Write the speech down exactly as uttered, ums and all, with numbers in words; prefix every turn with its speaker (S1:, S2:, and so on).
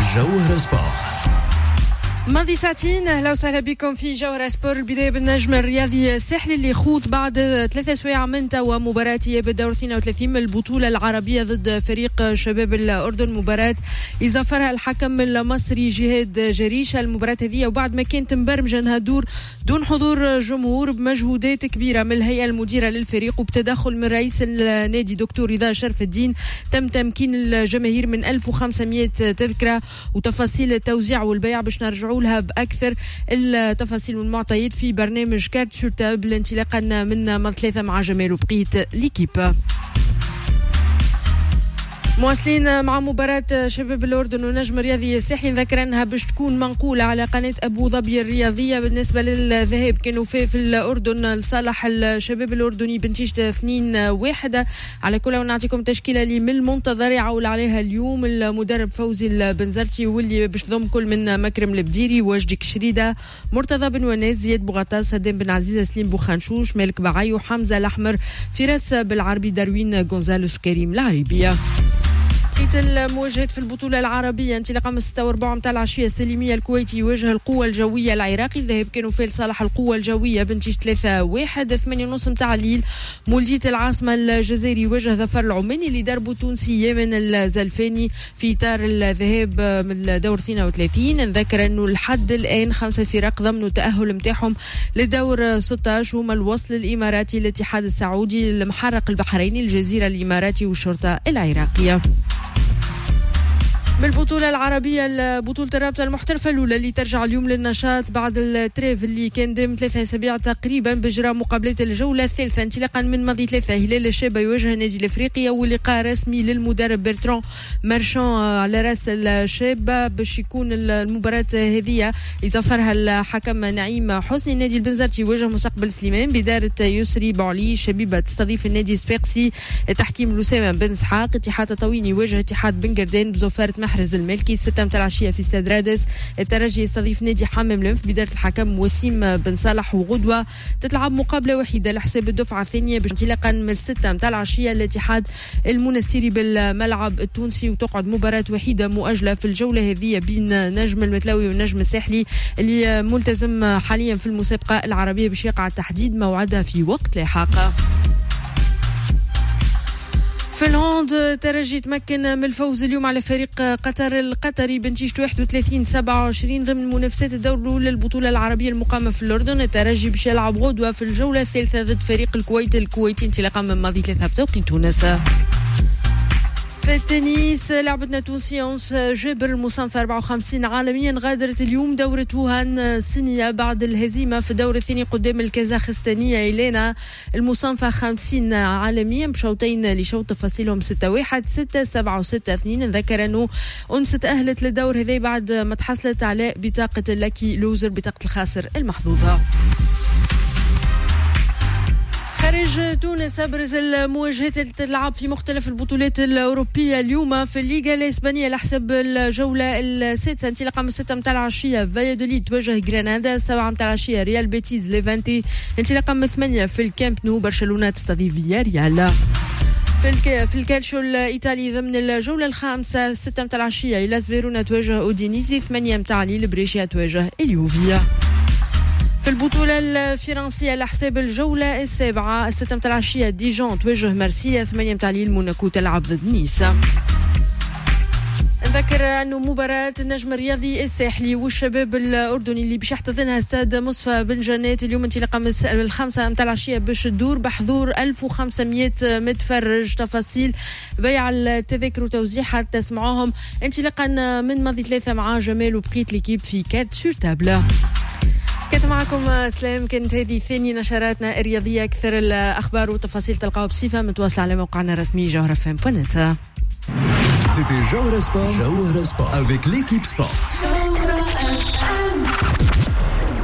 S1: جوهرة سبور.
S2: ماضي ساعتين اهلا وسهلا بكم في جوهرة سبور. البدايه بالنجم الرياضي الساحلي اللي يخوض بعد ثلاثة سوايع من توا مباراه بالدور اثنين وثلاثين من البطوله العربيه ضد فريق شباب الاردن، مباراه يظفرها الحكم المصري جهاد جريشه. المباراه هذه وبعد ما كانت مبرمجه انها دور دون حضور جمهور بمجهودات كبيره من الهيئه المديره للفريق وبتدخل من رئيس النادي دكتور رضا شرف الدين، تم تمكين الجماهير من ألف وخمسمائة تذكره وتفاصيل التوزيع والبيع باش نرجعوا لها بأكثر التفاصيل والمعطيات في برنامج كارت شورتابل انطلاقا من ثلاثة مع جمال وبقية ليكيب. مواصلين مع مباراة شباب الأردن ونجم الرياضي الساحلي، نذكر أنها باش تكون منقولة على قناة أبو ظبي الرياضية. بالنسبة للذهاب كانوا في, في الأردن لصالح الشباب الأردني بنتيجة اثنين واحد. على كل ونعطيكم تشكيلة اللي من المنتظر يعول عليها اليوم المدرب فوزي البنزرتي، واللي باش تضم كل من مكرم البديري، وجدي كشريدة، مرتضى بن وناس، زياد بوغطاس، هدام بن عزيزة، سليم بوخانشوش، مالك بعي، وحمزة الأحمر، فراس بالعربي، داروين غونزالوس، كريم العريبية. المواجهات في البطولة العربية انطلاقا من ستة وربع متاع العشية السلمية الكويتي يواجه القوة الجوية العراقي. الذهاب كانوا في لصالح القوة الجوية بنتيجة ثلاثة واحد. ثمانية ونص متاع الليل مولدية العاصمة الجزائري يواجه ظفر العماني اللي دربوا تونسي يمن الزلفاني في إطار الذهاب من الدور اثنين وثلاثين. نذكر أنه لحد الآن خمسة فرق ضمنوا التأهل متاعهم لدور ستة عشر، هما الوصل الإماراتي، الاتحاد السعودي، المحرق البحريني، الجزيرة الإماراتي والشرطة العراقية. بالبطولة العربية بطولة الرابطة المحترفة الأولى اللي ترجع اليوم للنشاط بعد التريف اللي كان دام ثلاثة أسابيع تقريبا بجراء مقابلات الجولة الثالثة انطلاقا من ماضي ثلاثة. هلال الشابة يواجه النادي الأفريقي واللقاء رسمي للمدرب برتران مارشان على رأس الشابة باش يكون المباراة هذه يظفرها الحكم نعيم حسني. النادي البنزرتي يواجه مستقبل سليمان بدارة يسري بعلي. شبيبة تستضيف النادي سبيقسي تحكيم لسامة بن اسحاق. اتحاد تطاوين يواجه اتحاد بن قردان بزوفارة محرز الملكي. ستة متاع العشية في استاد رادس الترجي يستضيف نادي حمام لنف بداية الحكم وسيم بن صالح. وغدوة تتلعب مقابلة وحيدة لحساب الدفعة الثانية انطلاقا من ستة متاع العشية الاتحاد المنسيري بالملعب التونسي، وتقعد مباراة وحيدة مؤجلة في الجولة هذه بين نجم المتلاوي والنجم الساحلي اللي ملتزم حاليا في المسابقة العربية باش يقع تحديد موعدها في وقت لاحق. في الهوند ترجي تمكن من الفوز اليوم على فريق قطر القطري بنتيجة واحد وثلاثين سبعة وعشرين ضمن منافسات الدور الأولى للبطولة العربية المقامة في الأردن. الترجي باش يلعب غدوة في الجولة الثالثة ضد فريق الكويت الكويتي انطلاقا من ماضي ثلاثة بتوقيت تونس. في التنس لعبتنا التونسية أنس جابر المصنفة أربعة وخمسين عالميا غادرت اليوم دورة ووهان الصينية بعد الهزيمة في الدور الثاني قدام الكازاخستانية إيلينا المصنفة خمسين عالميا بشوطين لشوط تفاصيلهم ستة واحد ستة سبعة وستة اثنين. نذكر أنه أنس تأهلت للدور هذا بعد ما تحصلت على بطاقة اللاكي لوزر، بطاقة الخاسر المحظوظة. خارج تونس أبرز المواجهات اللي تلعب في مختلف البطولات الأوروبية اليوم في الليغا الإسبانية لحسب الجولة السادسة انطلاقا من ستة متاع العشية فايادوليد تواجه غرناطة. سبعة متاع العشية ريال بيتيز ليفانتي انطلاقا من ثمانية في الكامب نو برشلونة تستضيف فياريال. في الك... في الكالشو الإيطالي ضمن الجولة الخامسة ستة متاع العشية إلاس فيرونا تواجه أودينيزي. ثمانية متاع ليل بريشيا تواجه اليوفيا. في البطولة الفرنسية لحساب الجولة السابعة الستة متاع العشية ديجون تواجه مرسيليا. ثمانية متاع الليل موناكو تلعب ضد نيس. نذكر أنه مباراة النجم الرياضي الساحلي والشباب الأردني اللي باش يحتضنها استاد مصفى بن جنات اليوم انطلاقا من الخمسة متاع العشية باش تدور بحضور ألف وخمسمائة متفرج. تفاصيل بيع التذاكر وتوزيعها تسمعوهم انطلاقا من ماضي ثلاثة مع جمال وبقية ليكيب في كارت شورتابل. كنت معكم سلام. كانت هذه ثاني نشراتنا الرياضية. أكثر الأخبار والتفاصيل تلقاوها بصفة متواصلة على موقعنا الرسمي جوهرة فام بوينت.
S1: C'était Jawhara Sport, Jawhara Sport avec l'équipe sport.